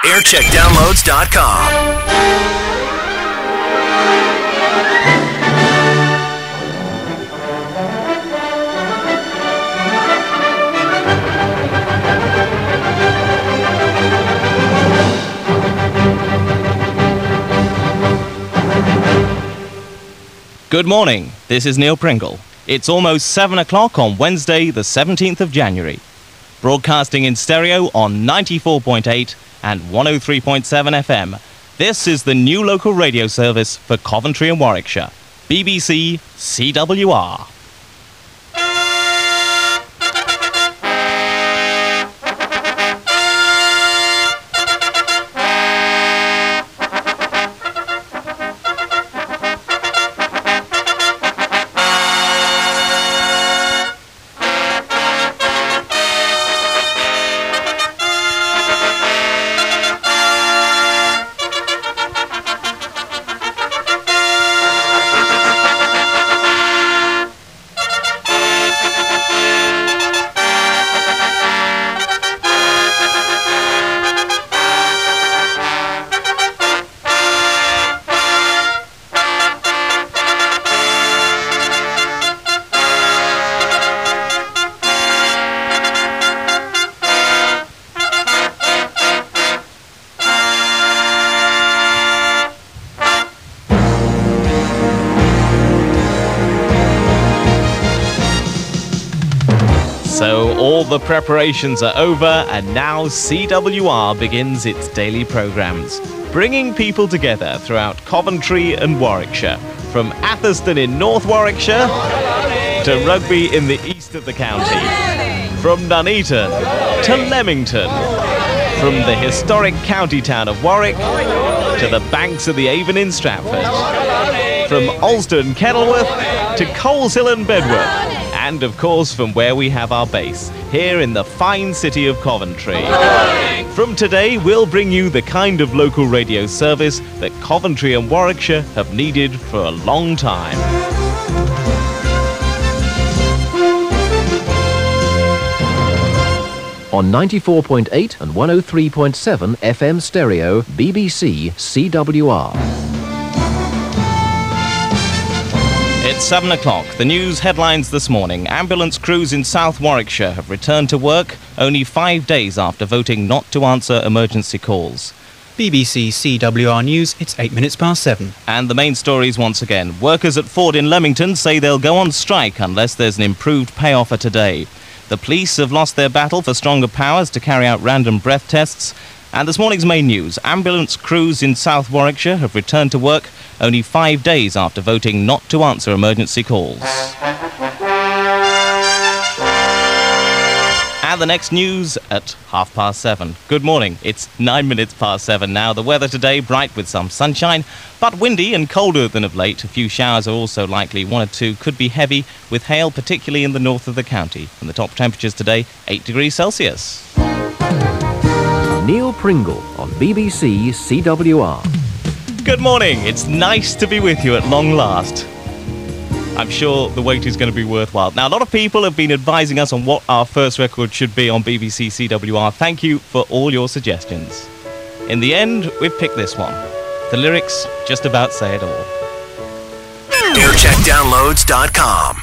aircheckdownloads.com. Good morning, this is Neil Pringle. It's almost 7 o'clock on Wednesday, the 17th of January. Broadcasting in stereo on 94.8 and 103.7 FM. This is the new local radio service for Coventry and Warwickshire, BBC CWR. So all the preparations are over and now CWR begins its daily programmes, bringing people together throughout Coventry and Warwickshire, from Atherstone in North Warwickshire to Rugby in the east of the county, from Nuneaton to Leamington, from the historic county town of Warwick to the banks of the Avon in Stratford, from Alston, Kenilworth to Coleshill and Bedworth, and of course from where we have our base, here in the fine city of Coventry. From today, we'll bring you the kind of local radio service that Coventry and Warwickshire have needed for a long time. On 94.8 and 103.7 FM stereo, BBC CWR. It's 7 o'clock. The news headlines this morning. Ambulance crews in South Warwickshire have returned to work only 5 days after voting not to answer emergency calls. BBC CWR News, it's 8 minutes past 7. And the main stories once again. Workers at Ford in Leamington say they'll go on strike unless there's an improved pay offer today. The police have lost their battle for stronger powers to carry out random breath tests. And this morning's main news, ambulance crews in South Warwickshire have returned to work only 5 days after voting not to answer emergency calls. And the next news at 7:30. Good morning, it's 9 minutes past 7 now. The weather today, bright with some sunshine, but windy and colder than of late. A few showers are also likely, one or two could be heavy, with hail particularly in the north of the county. And the top temperatures today, 8 degrees Celsius. Neil Pringle on BBC CWR. Good morning. It's nice to be with you at long last. I'm sure the wait is going to be worthwhile. Now, a lot of people have been advising us on what our first record should be on BBC CWR. Thank you for all your suggestions. In the end, we've picked this one. The lyrics just about say it all. aircheckdownloads.com.